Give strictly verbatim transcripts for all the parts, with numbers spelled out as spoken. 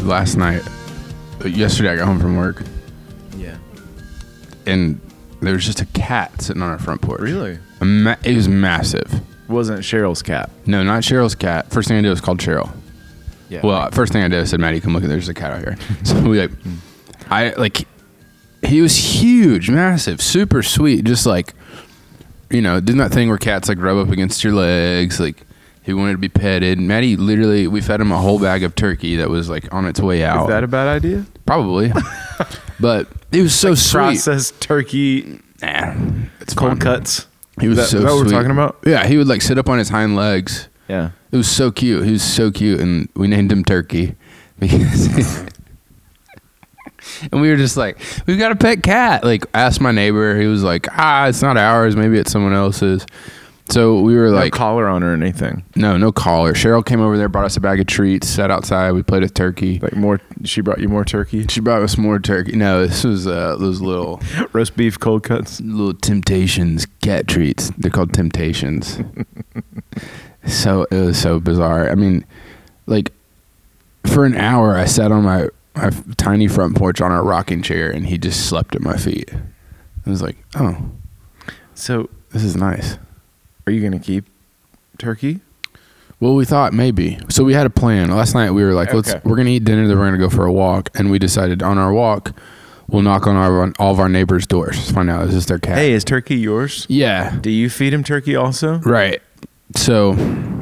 last night, yesterday I got home from work. Yeah. And there was just a cat sitting on our front porch. Really? A ma- it was massive. Wasn't Cheryl's cat? No, not Cheryl's cat. First thing I did was called Cheryl. Yeah. Well, first thing I did, I said, Maddie, come look at there's a cat out here. So we like, I like, he was huge, massive, super sweet. Just like, you know, doing that thing where cats like rub up against your legs. Like, he wanted to be petted. Maddie, literally, we fed him a whole bag of turkey that was like on its way out. Is that a bad idea? Probably. But it was so like sweet. Processed turkey. Nah, it's cold fine. cuts. He was is that, so is that what sweet. we're talking about? Yeah, he would like sit up on his hind legs. Yeah. It was so cute. He was so cute, and we named him Turkey because. And we were just like, we've got a pet cat. Like, asked my neighbor. He was like, ah, it's not ours. Maybe it's someone else's. So we were No like, collar on or anything. no, no collar. Cheryl came over there, brought us a bag of treats, sat outside. We played with turkey. Like more. She brought you more turkey. She brought us more turkey. No, this was uh, those little Roast beef, cold cuts. little Temptations cat treats. They're called Temptations. So it was so bizarre. I mean, like for an hour, I sat on my, my tiny front porch on our rocking chair, and he just slept at my feet. I was like, oh, So, this is nice. are you gonna keep turkey? Well, we thought maybe. So we had a plan. Last night we were like, let's Okay. we're gonna eat dinner, then we're gonna go for a walk, and we decided on our walk, we'll knock on our on all of our neighbors' doors to find out is this their cat. Hey, is turkey yours? Yeah. Do you feed him turkey also? Right. So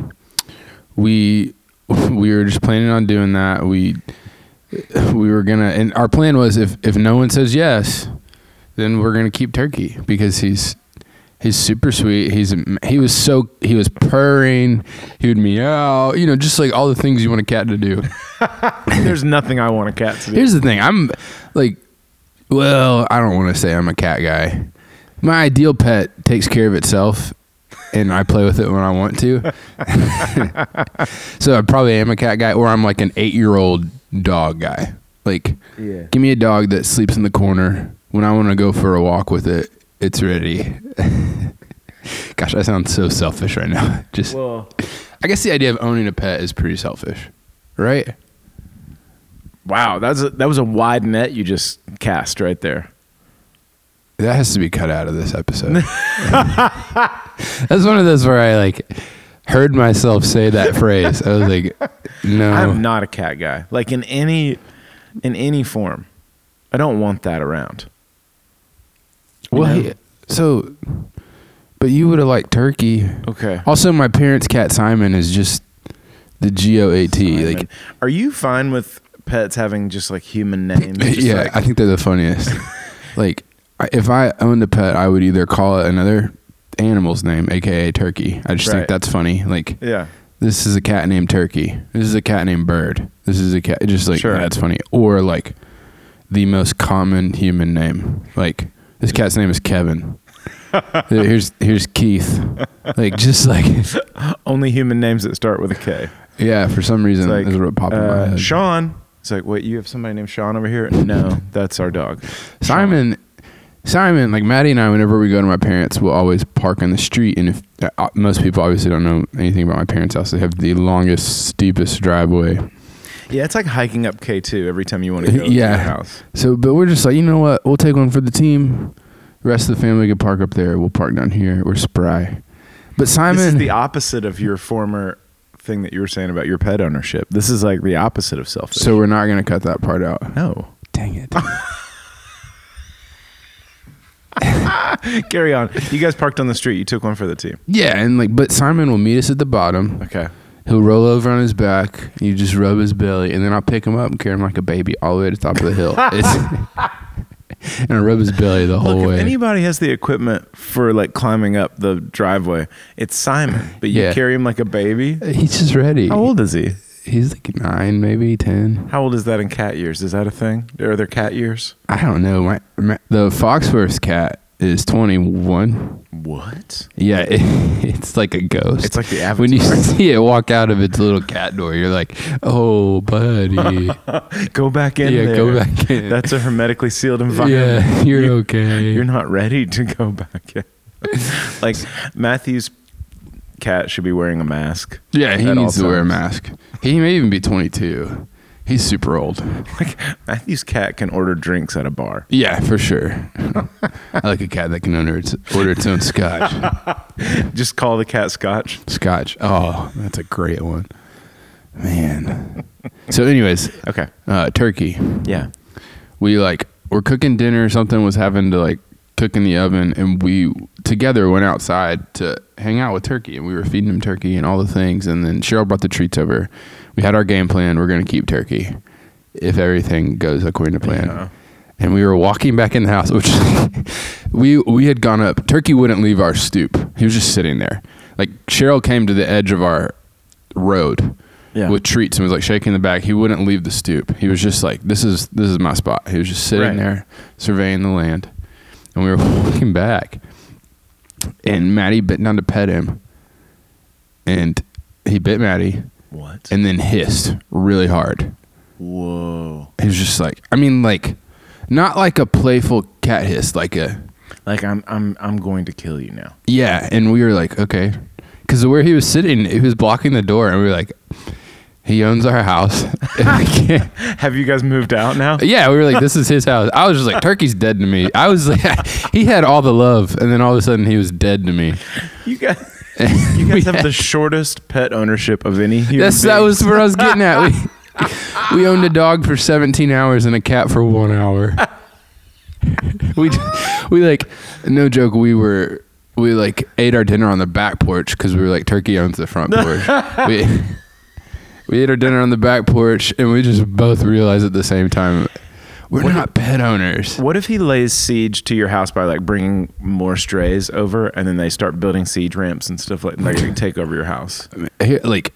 we we were just planning on doing that. We we were gonna, and our plan was if if no one says yes, then we're gonna keep turkey because he's he's super sweet. He's he was so he was purring. He would meow. You know, just like all the things you want a cat to do. There's nothing I want a cat to do. Here's the thing. I'm like, well, I don't want to say I'm a cat guy. My ideal pet takes care of itself, and I play with it when I want to. So I probably am a cat guy, or I'm like an eight-year-old dog guy. Like, Yeah. give me a dog that sleeps in the corner. When I want to go for a walk with it, it's ready. Gosh, I sound so selfish right now. Just, Well, I guess the idea of owning a pet is pretty selfish, right? wow, that's a, that was a wide net you just cast right there. That has to be cut out of this episode. That's one of those where I like heard myself say that phrase. I was like, no. I'm not a cat guy. Like in any in any form. I don't want that around. You Well, know? he- so, but you would have liked turkey. Okay. Also, my parents' cat Simon is just the G O A T. Simon. Like, Are you fine with pets having just like human names? Just yeah, like- I think they're the funniest. Like, I- if I owned a pet, I would either call it another animal's name, aka turkey. I just Right. think that's funny. Like, yeah. this is a cat named Turkey. This is a cat named Bird. This is a cat. Just like, Sure. that's funny. Or like the most common human name. Like, this cat's name is Kevin. here's here's Keith. Like, just like, Only human names that start with a K. yeah, for some reason, It's like, that's what popped in my uh, head. Sean. It's like, wait, you have somebody named Sean over here? No, that's our dog. Simon, Simon, like Maddie and I, whenever we go to my parents, we'll always park on the street. And if uh, most people obviously don't know anything about my parents' house, they have the longest, steepest driveway. Yeah, it's like hiking up K two every time you want to go Yeah. to your house. So, but we're just like, you know what? We'll take one for the team. The rest of the family can park up there. We'll park down here. We're spry. But Simon, This is the opposite of your former thing that you were saying about your pet ownership. This is like the opposite of selfish. so we're not going to cut that part out. no. Dang it. Carry on. You guys parked on the street. You took one for the team. Yeah, and like, but Simon will meet us at the bottom. Okay. He'll roll over on his back. You just rub his belly, and then I'll pick him up and carry him like a baby all the way to the top of the hill. It's, and I rub his belly the whole Look, way. if anybody has the equipment for like climbing up the driveway, it's Simon. But you Yeah. carry him like a baby. He's just ready. How old is he? He's like nine, maybe ten. How old is that in cat years? Is that a thing? Are there cat years? I don't know. My, my the Foxworth cat is twenty-one. What? Yeah, it, it's like a ghost. It's like the Avatar. When you see it walk out of its little cat door, you're like, "Oh, buddy, Go back in yeah, there. go back in." That's a hermetically sealed environment. Yeah, you're okay. You're not ready to go back in. Like Matthew's cat should be wearing a mask. Yeah, he at all needs to wear a times. mask. He may even be twenty-two, He's super old. Like Matthew's cat can order drinks at a bar. Yeah, for sure. I like a cat that can order its, order its own scotch. Just call the cat Scotch. Scotch. Oh, that's a great one. Man. So anyways, Okay. uh, turkey. Yeah. We like, we're cooking dinner. Something was having to like cook in the oven. And we together went outside to hang out with Turkey. And we were feeding him turkey and all the things. And then Cheryl brought the treats over. We had our game plan. We're going to keep Turkey if everything goes according to plan. Yeah. And we were walking back in the house, which we we had gone up. Turkey wouldn't leave our stoop. He was just sitting there. Like Cheryl came to the edge of our road Yeah. with treats and was like shaking the back. He wouldn't leave the stoop. He was just like, "This is this is my spot." He was just sitting Right. there surveying the land. And we were walking back, and Maddie bit down to pet him, and he bit Maddie. What? And then hissed really hard. Whoa. He was just like, I mean, like, not like a playful cat hiss, like a, Like I'm I'm I'm going to kill you now. yeah. And we were like, okay. Because where he was sitting, he was blocking the door. And we were like, he owns our house. I can't. Have you guys moved out now? Yeah, we were like, this is his house. I was just like, Turkey's dead to me. I was like, he had all the love. And then all of a sudden, he was dead to me. You guys you We guys have had- the shortest pet ownership of any human That's, that being. was where I was getting at. We, we owned a dog for seventeen hours and a cat for one hour. we, we like, no joke, we were, we like ate our dinner on the back porch because we were like, Turkey owns the front porch. we, we ate our dinner on the back porch and we just both realized at the same time, we're What not pet owners. What if he lays siege to your house by like bringing more strays over, and then they start building siege ramps and stuff like that? Like they take over your house. Here, like,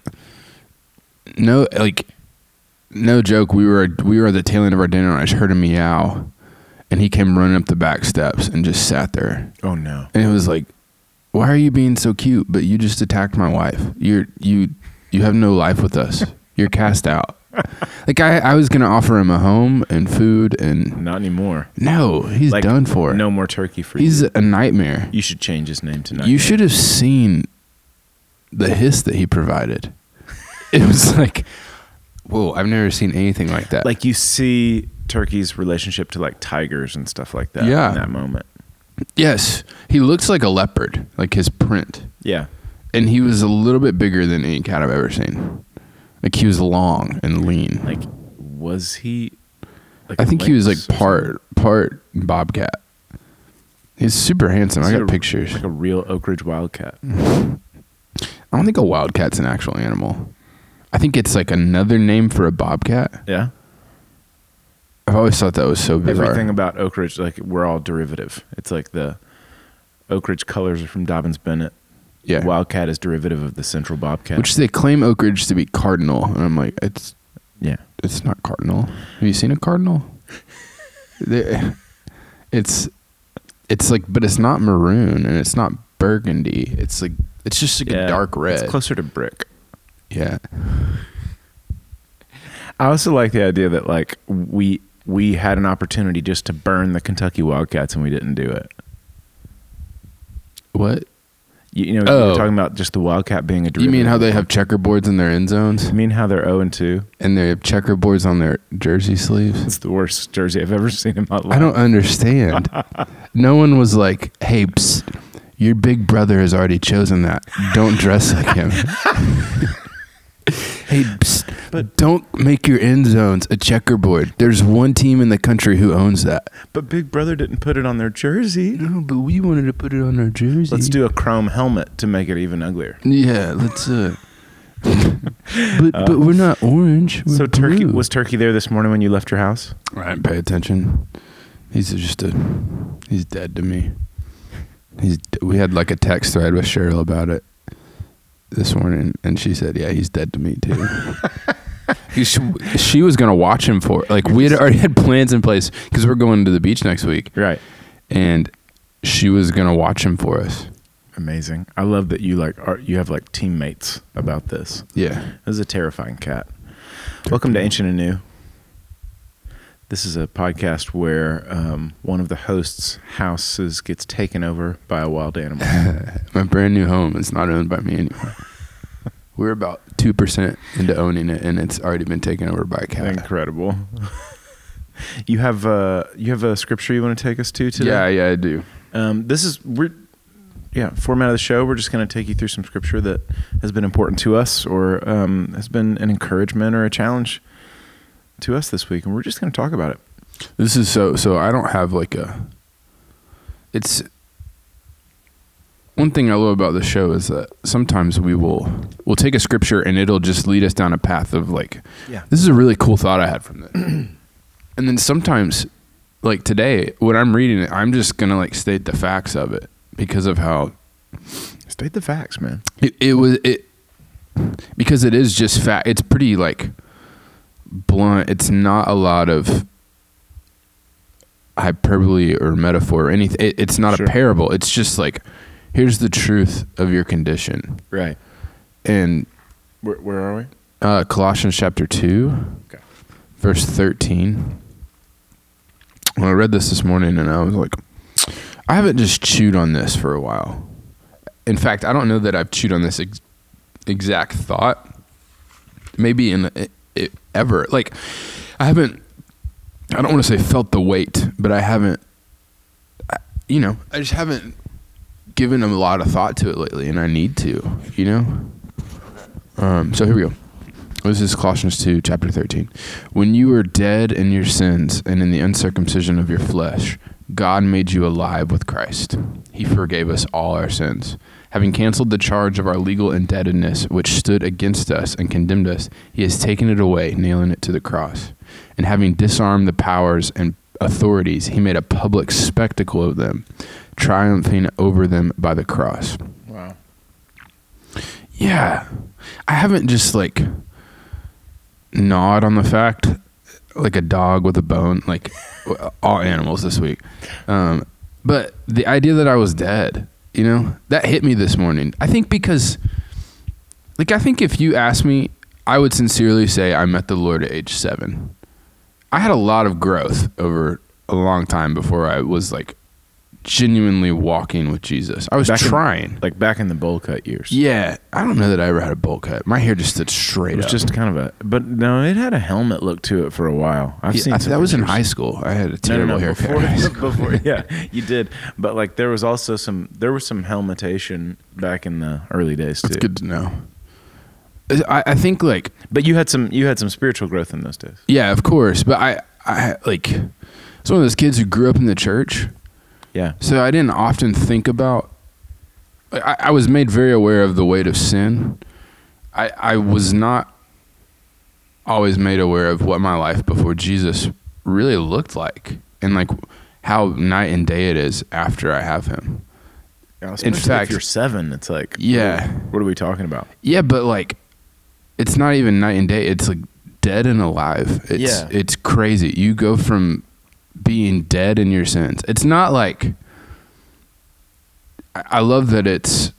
no, like, no joke. We were we were at the tail end of our dinner, and I just heard a meow, and he came running up the back steps and just sat there. Oh no! And it was like, why are you being so cute? But you just attacked my wife. You're you you have no life with us. You're cast out. Like I, I was gonna offer him a home and food, and Not anymore. no, he's Like, done for. No more turkey for He's you. a nightmare. You should change his name tonight. You should have seen the hiss that he provided. It was like, whoa, I've never seen anything like that. Like you see Turkey's relationship to like tigers and stuff like that. Yeah. In that moment. yes, he looks like a leopard, like his print. Yeah. And he was a little bit bigger than any cat I've ever seen. Like he was long and lean. Like, was he? Like I a think he was like lynx or part part bobcat. He's super handsome. I something? got pictures. Like a real Oak Ridge wildcat. I don't think a wildcat's an actual animal. I think it's like another name for a bobcat. Yeah. I've always thought that was so bizarre. Everything about Oak Ridge, like we're all derivative. It's like the Oak Ridge colors are from Dobbins Bennett. yeah. Wildcat is derivative of the Central Bobcat. Which they claim Oak Ridge to be cardinal, and I'm like, it's yeah. it's not cardinal. Have you seen a cardinal? They- it's it's like, but it's not maroon and it's not burgundy. It's like it's just like Yeah, a dark red. It's closer to brick. Yeah, I also like the idea that like we we had an opportunity just to burn the Kentucky Wildcats and we didn't do it. what? You, you know, you Oh. were talking about just the Wildcat being a derivative. You mean how they have checkerboards in their end zones You mean how they're zero and two? and they have checkerboards on their jersey sleeves? It's the worst jersey I've ever seen in my life. I don't understand. No one was like, "Hey, psst, your big brother has already chosen that. Don't dress like him." Hey, psst, But- don't make your end zones a checkerboard. There's one team in the country who owns that. But Big Brother didn't put it on their jersey. No, but we wanted to put it on our jersey. Let's do a chrome helmet to make it even uglier. Yeah, let's. Uh, but but we're not orange. We're So Turkey blue. was Turkey there this morning when you left your house? I didn't pay attention. He's just a. He's dead to me. He's. We had like a text thread with Cheryl about it this morning, and she said, "Yeah, he's dead to me too." she, she was gonna watch him for like we had already had plans in place because we're going to the beach next week, Right. and she was gonna watch him for us. Amazing. I love that you like are you have like teammates about this. Yeah. This is a terrifying cat. Welcome to Ancient and New. This is a podcast where um, one of the hosts' houses gets taken over by a wild animal. My brand new home is not owned by me anymore. We're about two percent into owning it, and it's already been taken over by a cat. Incredible. You have uh, you have a scripture you want to take us to today? Yeah, yeah, I do. Um, this is we're yeah format of the show. We're just going to take you through some scripture that has been important to us, or um, has been an encouragement or a challenge to us this week, and we're just going to talk about it. This is so. So I don't have like a. It's one thing I love about the show is that sometimes we will we'll take a scripture and it'll just lead us down a path of like, yeah, this is a really cool thought I had from this. And then sometimes, like today, when I'm reading it, I'm just gonna like state the facts of it because of how state the facts, man. It, it was it because it is just fact. It's pretty like blunt. It's not a lot of hyperbole or metaphor or anything. It, it's not Sure. a parable. It's just like, here's the truth of your condition. Right. And Where, where are we? uh, Colossians chapter two, Okay. verse thirteen. Well, I read this this morning and I was like, I haven't just chewed on this for a while. In fact, I don't know that I've chewed on this ex- exact thought. Maybe in it, it, ever. Like, I haven't, I don't want to say felt the weight, but I haven't, I, you know, I just haven't given a lot of thought to it lately, and I need to, you know? Um, so here we go. This is Colossians two, chapter thirteen. When you were dead in your sins and in the uncircumcision of your flesh, God made you alive with Christ. He forgave us all our sins. Having canceled the charge of our legal indebtedness, which stood against us and condemned us, he has taken it away, nailing it to the cross. And having disarmed the powers and authorities, he made a public spectacle of them, triumphing over them by the cross. Wow. Yeah. I haven't just like gnawed on the fact like a dog with a bone, like all animals this week. Um, but the idea that I was dead, you know, that hit me this morning. I think because like, I think if you asked me, I would sincerely say I met the Lord at age seven. I had a lot of growth over a long time before I was like genuinely walking with Jesus. I was Back in- trying. Like back in the bowl cut years. Yeah, I don't know that I ever had a bowl cut. My hair just stood It straight was up. just kind of a, but no, it had a helmet look to it for a while. I've Yeah, seen I, some that was in pictures. high school. I had a No, terrible no, no, haircut. before, in high school. before, yeah, you did. But like, there was also some, there was some helmetation back in the early days too. That's good to know. I, I think like, But you had some, you had some spiritual growth in those days. yeah, of course. But I, I like, I was one of those kids who grew up in the church. Yeah. So I didn't often think about, I, I was made very aware of the weight of sin. I, I was not always made aware of what my life before Jesus really looked like and like how night and day it is after I have him. Yeah, In fact- if you're seven, it's like, Yeah. what are we talking about? Yeah, but like, it's not even night and day. It's like dead and alive. It's, Yeah. it's crazy. You go from being dead in your sins. It's not like, I I love that it's,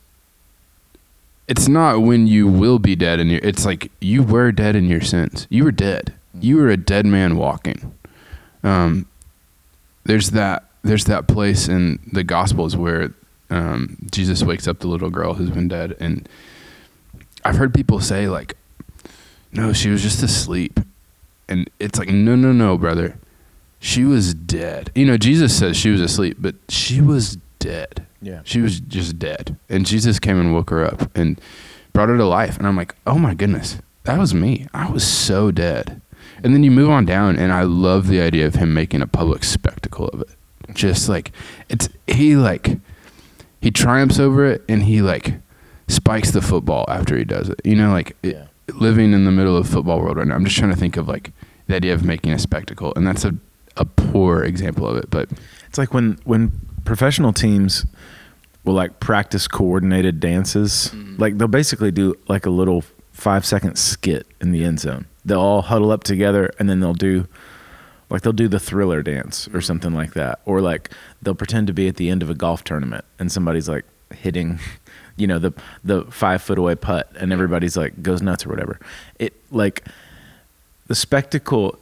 it's not when you will be dead in your, it's like you were dead in your sins. You were dead. You were a dead man walking. Um, there's that, there's that place in the Gospels where um, Jesus wakes up the little girl who's been dead. And I've heard people say like, no, she was just asleep. And it's like, no, no, no, brother. She was dead. You know, Jesus says she was asleep, but she was dead. Yeah. She was just dead. And Jesus came and woke her up and brought her to life. And I'm like, oh my goodness, that was me. I was so dead. And then you move on down, and I love the idea of him making a public spectacle of it. Just like, it's, he like, he triumphs over it, and he like spikes the football after he does it. You know, like it, Yeah. living in the middle of the football world right now, I'm just trying to think of like the idea of making a spectacle. And that's a, a poor example of it, but It's like when, when professional teams will like practice coordinated dances. Mm. Like they'll basically do like a little five second skit in the end zone. They'll all huddle up together and then they'll do like they'll do the Thriller dance or something like that. Or like they'll pretend to be at the end of a golf tournament and somebody's like hitting, you know, the the five foot away putt and everybody's like goes nuts or whatever. It like the spectacle,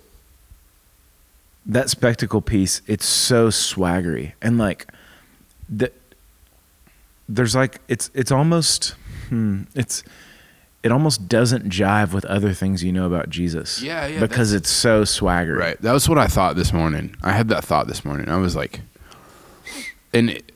that spectacle piece, it's so swaggery and like the, there's like it's it's almost hmm, it's it almost doesn't jive with other things you know about Jesus. Yeah, yeah, Because it's so swagger. Right. That was what I thought this morning. I had that thought this morning. I was like, and it,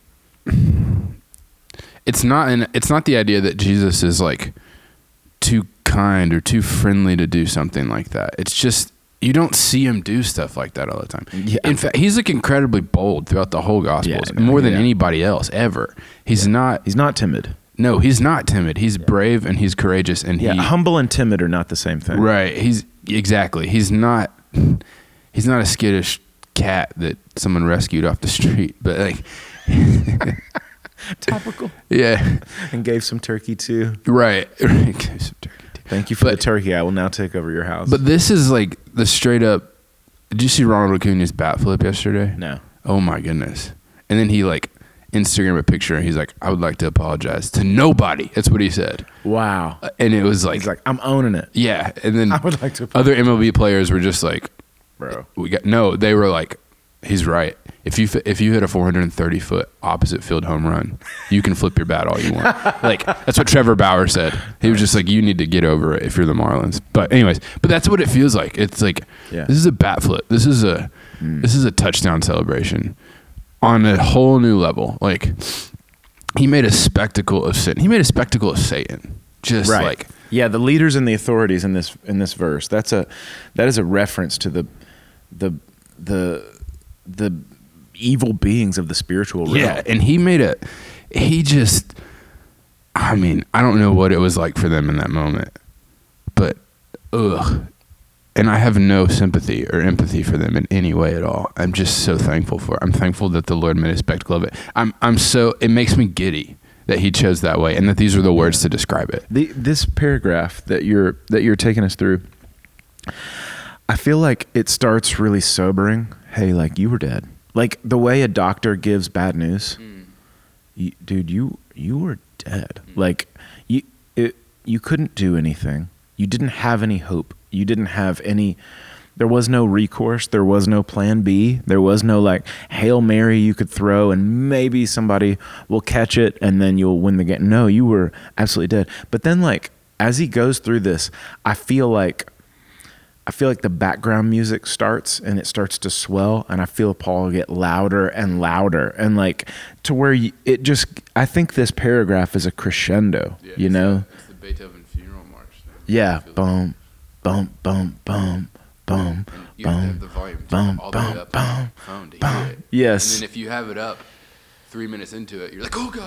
it's not an, it's not the idea that Jesus is like too kind or too friendly to do something like that. It's just you don't see him do stuff like that all the time. Yeah. In fact, he's like incredibly bold throughout the whole Gospels, Yeah, more than yeah. anybody else ever. He's not. He's not timid. No, he's not timid. He's brave and he's courageous and Yeah, he humble and timid are not the same thing. right. He's exactly. He's not. He's not a skittish cat that someone rescued off the street, but like. Topical. Yeah. And gave some turkey too. Right. Gave some turkey too. Thank you for But- the turkey. I will now take over your house. But this is like the straight up. Did you see Ronald Acuna's bat flip yesterday? no. Oh my goodness! And then he like Instagram a picture and he's like, "I would like to apologize to nobody." That's what he said. Wow. And it was like, He's like, I'm owning it. yeah. And then I would like to, other M L B players were just like, bro. "We got no." They were like, "He's right. If you if you hit a four hundred thirty foot opposite field home run, you can flip your bat all you want." Like that's what Trevor Bauer said. He was just like, "You need to get over it if you're the Marlins." But anyways, but that's what it feels like. It's like Yeah. this is a bat flip. This is a Mm. this is a touchdown celebration on a whole new level. Like he made a spectacle of sin. He made a spectacle of Satan. Just Right. like Yeah, the leaders and the authorities in this in this verse. That's a that is a reference to the the the the evil beings of the spiritual realm. yeah, and he made a he just I mean, I don't know what it was like for them in that moment. But ugh. And I have no sympathy or empathy for them in any way at all. I'm just so thankful for it. I'm thankful that the Lord made a spectacle of it. I'm I'm so it makes me giddy that he chose that way and that these are the words to describe it. The this paragraph that you're that you're taking us through, I feel like it starts really sobering. Hey, like you were dead. Like the way a doctor gives bad news. You, dude, you you were dead. Like you it, you couldn't do anything. You didn't have any hope. You didn't have any there was no recourse. There was no plan B. There was no like Hail Mary you could throw and maybe somebody will catch it and then you'll win the game. No, you were absolutely dead. But then like as he goes through this, I feel like I feel like the background music starts and it starts to swell and I feel Paul get louder and louder and like to where you, it just I think this paragraph is a crescendo, you know? It's the Beethoven funeral march. Yeah, boom, boom, boom, boom. Boom, You have to boom, have the volume boom, all the way boom, up on boom, your phone to boom. hear it. Yes. And then if you have it up three minutes into it, you're like, oh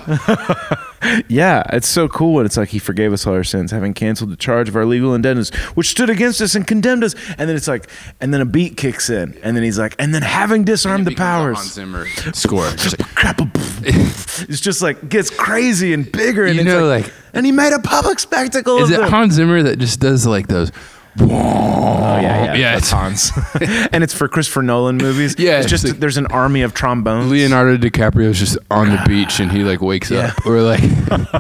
God. Yeah, it's so cool when it's like he forgave us all our sins, having canceled the charge of our legal indebtedness, which stood against us and condemned us. And then it's like, and then a beat kicks in, and then he's like, and then having disarmed the It becomes a Hans powers. Zimmer score. Just like, Crap, it's just like gets crazy and bigger, and You it's know, like, like- and he made a public spectacle is of it them. Hans Zimmer that just does like those? Oh yeah, yeah, Yeah, that's it's- Hans. And it's for Christopher Nolan movies. Yeah, it's just it's like- there's an army of trombones. Leonardo DiCaprio's just on the beach and he like wakes Yeah. up. Or like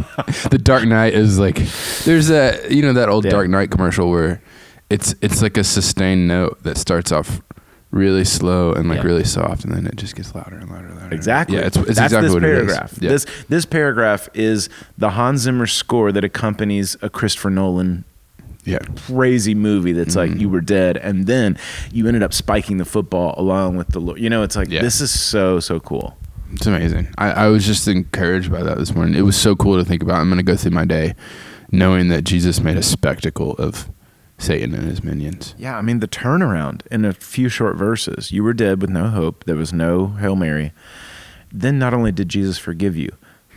the Dark Knight is like there's a you know that old Yeah. Dark Knight commercial where it's it's like a sustained note that starts off really slow and like Yeah. really soft and then it just gets louder and louder and louder. Exactly. Yeah, it's, it's That's exactly this what paragraph. it is. Yeah. This this paragraph is the Hans Zimmer score that accompanies a Christopher Nolan yeah. crazy movie that's like Mhm. you were dead and then you ended up spiking the football along with the Lord. You know, it's like Yeah. this is so so cool. It's amazing. I, I was just encouraged by that this morning. It was so cool to think about. I'm going to go through my day knowing that Jesus made a spectacle of Satan and his minions. Yeah, I mean the turnaround in a few short verses. You were dead with no hope. There was no Hail Mary. Then not only did Jesus forgive you,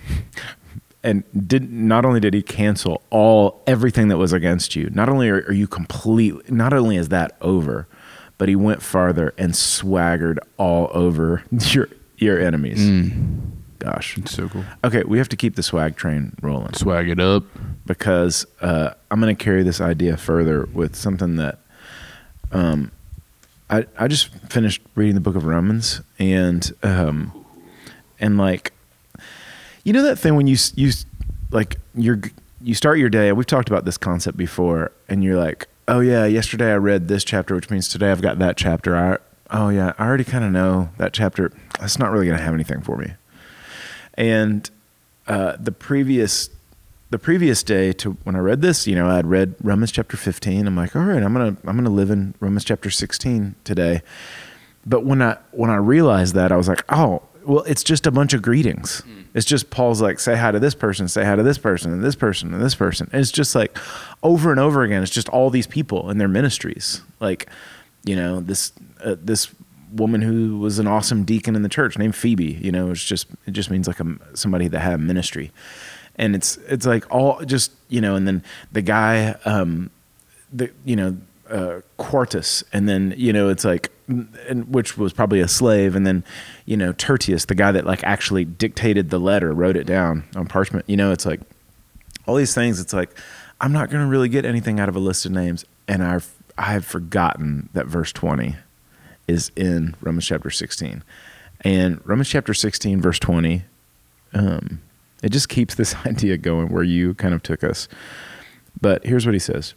and did not only did he cancel all everything that was against you. Not only are, are you completely, not only is that over, but he went farther and swaggered all over your your enemies. Mm. Gosh, It's so cool. okay, we have to keep the swag train rolling Swag it up. because uh, I'm going to carry this idea further with something that um, I I just finished reading the book of Romans and um, and like you know that thing when you s- you s- like you're you start your day. We've talked about this concept before, and you're like, oh yeah, yesterday I read this chapter, which means today I've got that chapter. I oh yeah, I already kind of know that chapter. That's not really going to have anything for me. And uh, the previous the previous day to when I read this, you know, I had read Romans chapter fifteen. I'm like, all right, I'm gonna I'm gonna live in Romans chapter sixteen today. But when I when I realized that, I was like, oh, well, it's just a bunch of greetings. Mm. It's just Paul's like, say hi to this person, say hi to this person, and this person, and this person. And it's just like over and over again. It's just all these people and their ministries. Like, you know, this uh, this woman who was an awesome deacon in the church named Phoebe. You know, it's just it just means like a, somebody that had ministry. And it's it's like all just, you know, and then the guy, um, the you know, uh, Quartus, and then, you know, it's like, and which was probably a slave, and then, you know, Tertius, the guy that like actually dictated the letter, wrote it down on parchment. You know, it's like all these things. It's like I'm not going to really get anything out of a list of names, and I've I've forgotten that verse twenty is in Romans chapter sixteen, and Romans chapter sixteen verse twenty. Um, It just keeps this idea going where you kind of took us. But here's what he says.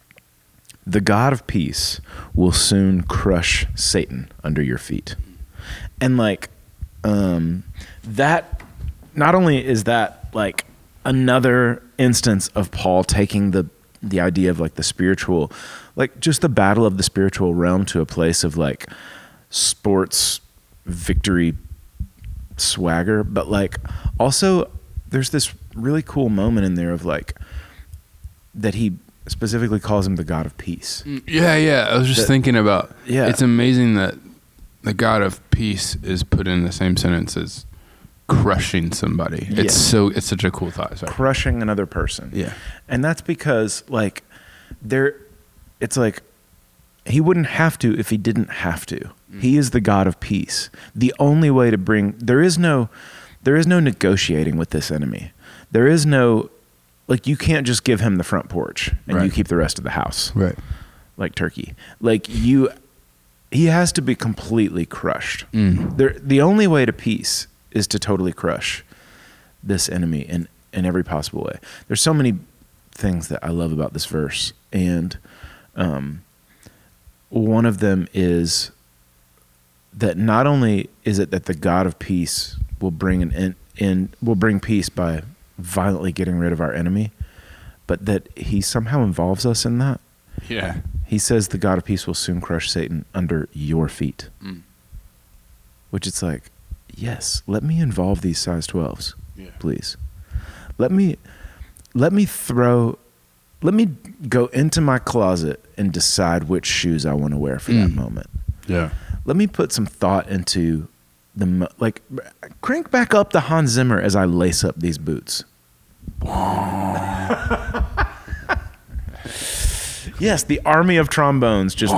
The God of peace will soon crush Satan under your feet. And like, um, that, not only is that like another instance of Paul taking the, the idea of like the spiritual, like just the battle of the spiritual realm to a place of like sports victory swagger, but like also there's this really cool moment in there of like that he specifically calls him the God of peace. Yeah, yeah. I was just that, thinking about. Yeah, it's amazing that the God of peace is put in the same sentence as crushing somebody. It's yeah. so it's such a cool thought. Sorry. Crushing another person. Yeah, and that's because like there, it's like he wouldn't have to if he didn't have to. Mm. He is the God of peace. The only way to bring there is no. There is no negotiating with this enemy. There is no, like, you can't just give him the front porch and right. you keep the rest of the house. Right. Like turkey. Like, you, he has to be completely crushed. Mm. There, the only way to peace is to totally crush this enemy in, in every possible way. There's so many things that I love about this verse. And um, one of them is that not only is it that the God of peace will bring an in, in will bring peace by violently getting rid of our enemy, but that he somehow involves us in that. Yeah. He says the God of peace will soon crush Satan under your feet. Mm. Which it's like, yes, let me involve these size twelves, yeah. please. Let me let me throw let me go into my closet and decide which shoes I want to wear for mm. that moment. Yeah. Let me put some thought into the, like, crank back up the Hans Zimmer as I lace up these boots. Yes, the army of trombones just.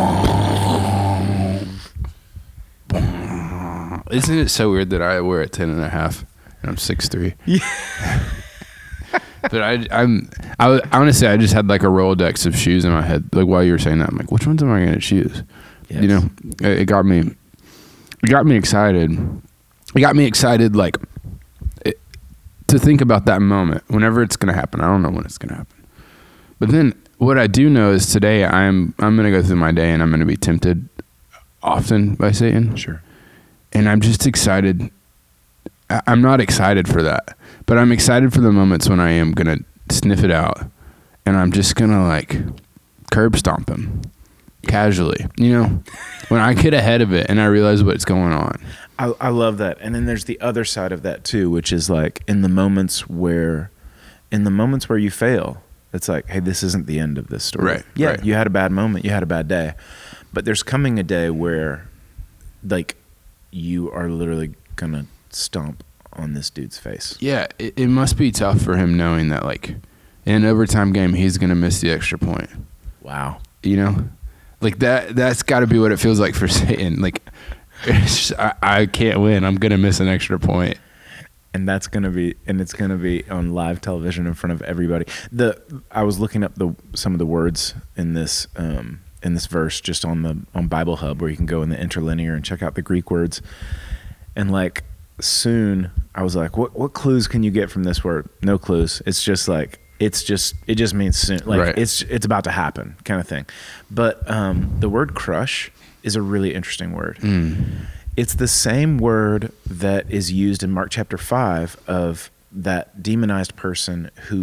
Isn't it so weird that I wear a ten and a half and I'm six three? Yeah. But I, I'm, I, honestly, I just had like a Rolodex of shoes in my head. Like while you were saying that, I'm like, which ones am I going to choose? Yes. You know, it, it got me. It got me excited. It got me excited, like, it, to think about that moment, whenever it's going to happen. I don't know when it's going to happen. But then what I do know is today I'm I'm going to go through my day and I'm going to be tempted often by Satan. Sure. And I'm just excited. I, I'm not excited for that, but I'm excited for the moments when I am going to sniff it out and I'm just going to, like, curb stomp him. Casually, you know, when I get ahead of it and I realize what's going on. I, I love that. And then there's the other side of that too, which is like in the moments where, in the moments where you fail, it's like, hey, this isn't the end of this story. Right. Yeah, right. You had a bad moment, you had a bad day, but there's coming a day where, like, you are literally gonna stomp on this dude's face. Yeah, it, it must be tough for him knowing that, like, in an overtime game, he's gonna miss the extra point. Wow. You know. Like that, that's got to be what it feels like for Satan. Like, it's just, I, I can't win. I'm going to miss an extra point. And that's going to be, and it's going to be on live television in front of everybody. The, I was looking up the, some of the words in this, um, in this verse, just on the, on Bible Hub, where you can go in the interlinear and check out the Greek words. And like soon I was like, what, what clues can you get from this word? No clues. It's just like, It's just it just means soon, like right. it's it's about to happen kind of thing. But um, the word crush is a really interesting word. Mm. It's the same word that is used in Mark chapter five of that demonized person who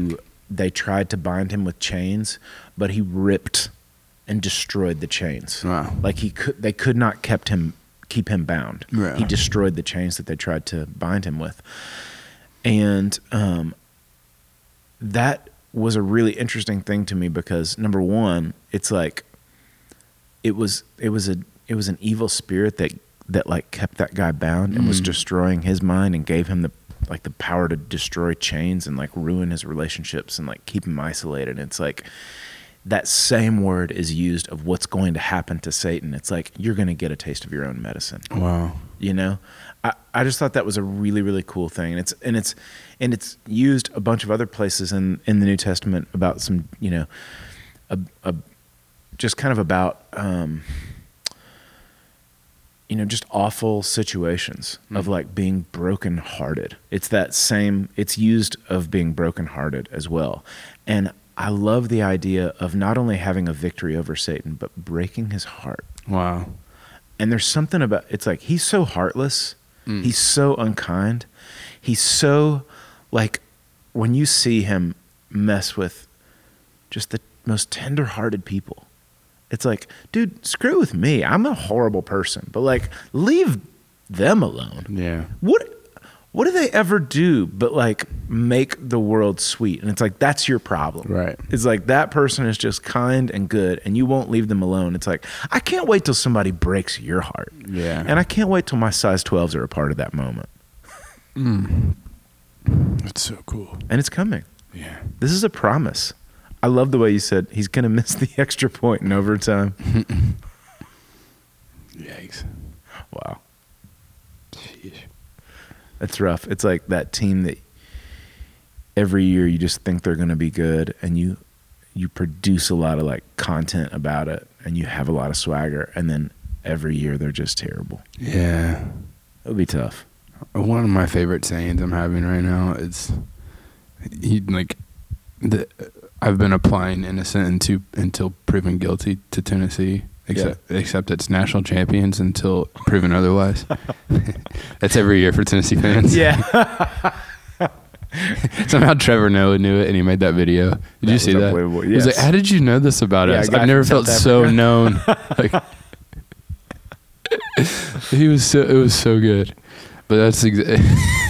they tried to bind him with chains, but he ripped and destroyed the chains. Wow. Like he could, they could not kept him, keep him bound. Right. He destroyed the chains that they tried to bind him with. And um, that was a really interesting thing to me because number one, it's like, it was, it was a, it was an evil spirit that, that like kept that guy bound and mm. was destroying his mind and gave him the, like the power to destroy chains and like ruin his relationships and like keep him isolated. And it's like, that same word is used of what's going to happen to Satan. It's like, you're going to get a taste of your own medicine. Wow. You know, I, I just thought that was a really, really cool thing. And it's, and it's, and it's used a bunch of other places in, in the New Testament about some, you know, a, a just kind of about, um, you know, just awful situations mm-hmm. of like being brokenhearted. It's that same, it's used of being brokenhearted as well. And I love the idea of not only having a victory over Satan, but breaking his heart. Wow. And there's something about, it's like, he's so heartless. Mm. He's so unkind. He's so like, when you see him mess with just the most tender-hearted people, it's like, dude, screw with me. I'm a horrible person, but like, leave them alone. Yeah. What, what do they ever do but like make the world sweet? And it's like, that's your problem. Right. It's like that person is just kind and good and you won't leave them alone. It's like, I can't wait till somebody breaks your heart. Yeah. And I can't wait till my size twelves are a part of that moment. Mm. That's so cool. And it's coming. Yeah. This is a promise. I love the way you said he's going to miss the extra point in overtime. Yikes. Wow. Jeez. That's rough. It's like that team that every year you just think they're going to be good and you you produce a lot of like content about it and you have a lot of swagger and then every year they're just terrible. Yeah. It'll be tough. One of my favorite sayings I'm having right now is he like the I've been applying innocent until until proven guilty to Tennessee. Except, yeah. except it's national champions until proven otherwise. That's every year for Tennessee fans. Yeah. Somehow Trevor Noah knew it and he made that video. Did that you see that? Yes. He was like, "How did you know this about yeah, us? I've never felt so known." Like, he was so. It was so good. But that's exactly.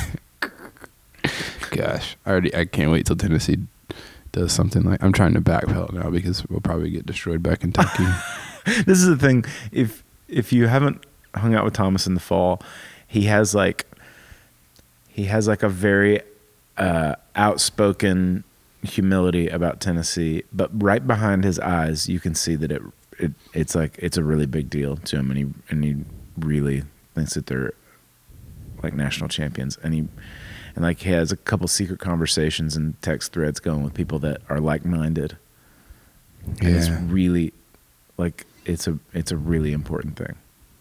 Gosh, I already. I can't wait till Tennessee does something like. I'm trying to backpedal now because we'll probably get destroyed by Kentucky. This is the thing. If if you haven't hung out with Thomas in the fall, he has like he has like a very uh, outspoken humility about Tennessee, but right behind his eyes, you can see that it, it it's like it's a really big deal to him, and he and he really thinks that they're like national champions, and he and like he has a couple secret conversations and text threads going with people that are like minded. And yeah. it's really like. It's a it's a really important thing.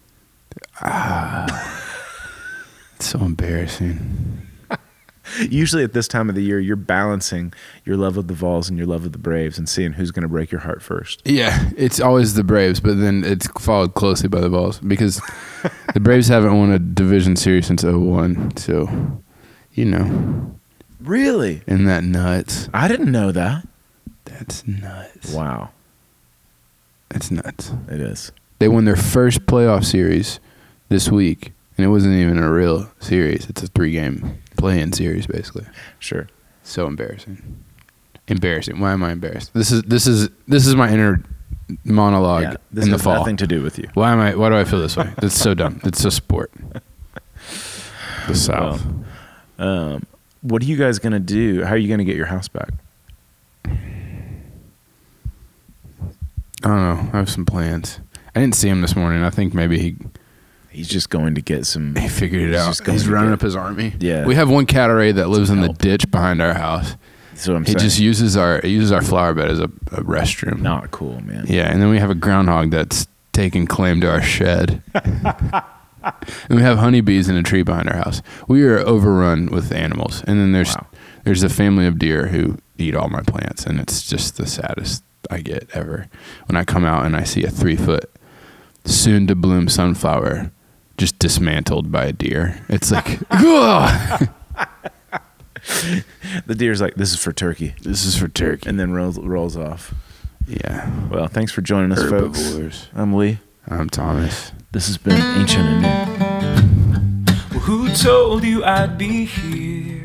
Ah, it's so embarrassing. Usually at this time of the year, you're balancing your love of the Vols and your love of the Braves and seeing who's going to break your heart first. Yeah, it's always the Braves, but then it's followed closely by the Vols because the Braves haven't won a division series since oh one. So, you know. Really? Isn't that nuts? I didn't know that. That's nuts. Wow. It's nuts. It is. They won their first playoff series this week, and it wasn't even a real series. It's a three-game play-in series, basically. Sure. So embarrassing. Embarrassing. Why am I embarrassed? This is this is this is my inner monologue yeah, this in the has fall. Nothing to do with you. Why am I? Why do I feel this way? It's so dumb. It's so sport. The South. Well, um, what are you guys gonna do? How are you gonna get your house back? I don't know. I have some plans. I didn't see him this morning. I think maybe he he's just going to get some. He figured it he's out. Just he's running get, up his army. Yeah. We have one cat array that lives in help. the ditch behind our house. That's what I'm he saying. just uses our he uses our flower bed as a, a restroom. Not cool, man. Yeah, and then we have a groundhog that's taking claim to our shed. And we have honeybees in a tree behind our house. We are overrun with animals. And then there's wow. there's a family of deer who eat all my plants, and it's just the saddest I get ever when I come out and I see a three foot soon to bloom sunflower just dismantled by a deer. It's like, The deer's like, this is for turkey. This is for turkey. And then rolls, rolls off. Yeah. Well, thanks for joining us, Herbivores. folks. I'm Lee. I'm Thomas. This has been Ancient and New. Well, who told you I'd be here?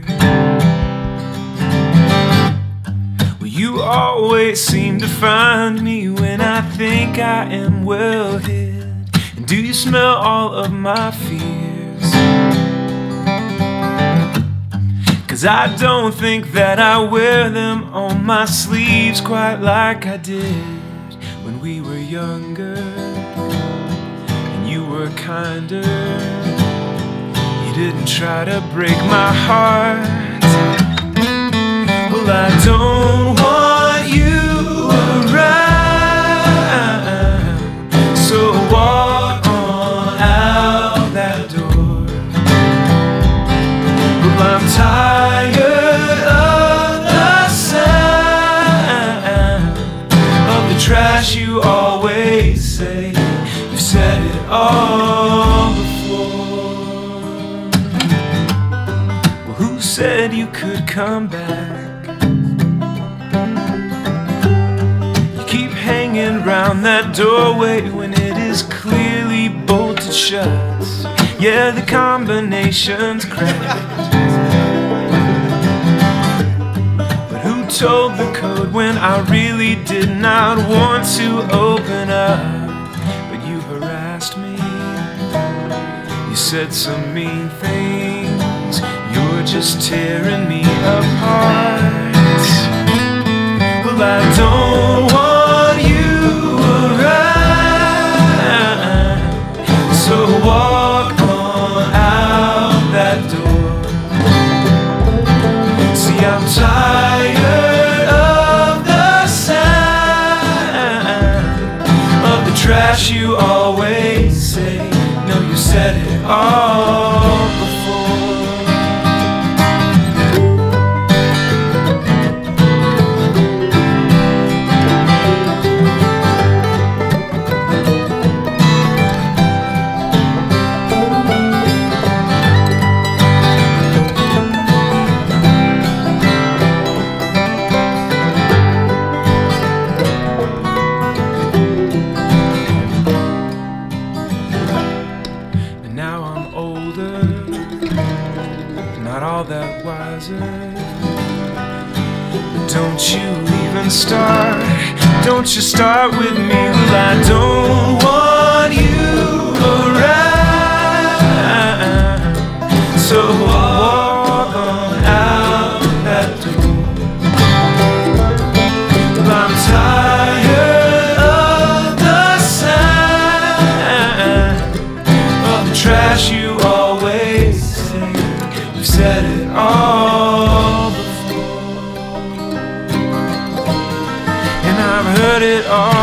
Well, you always seem to find me when I think I am well hid. And do you smell all of my fears? 'Cause I don't think that I wear them on my sleeves quite like I did when we were younger and you were kinder. You didn't try to break my heart. Well, I don't want you around, so walk on out that door. Well, I'm tired of the sound of the trash you always say. You've said it all before. Well, who said you could come back? You keep hanging round that doorway when it is clearly bolted shut. Yeah, the combination's cracked. Who told the code when I really did not want to open up? But you harassed me. You said some mean things. You're just tearing me apart. Well, I don't want you around, so walk on out that door. See, I'm tired of the sound of the trash you always say. No, you said it all before. Don't you even start, don't you start with me. Well, I don't want you around, so walk on out that door. Well, I'm tired of the sound of the trash you always say. You've said it all before, and I've heard it all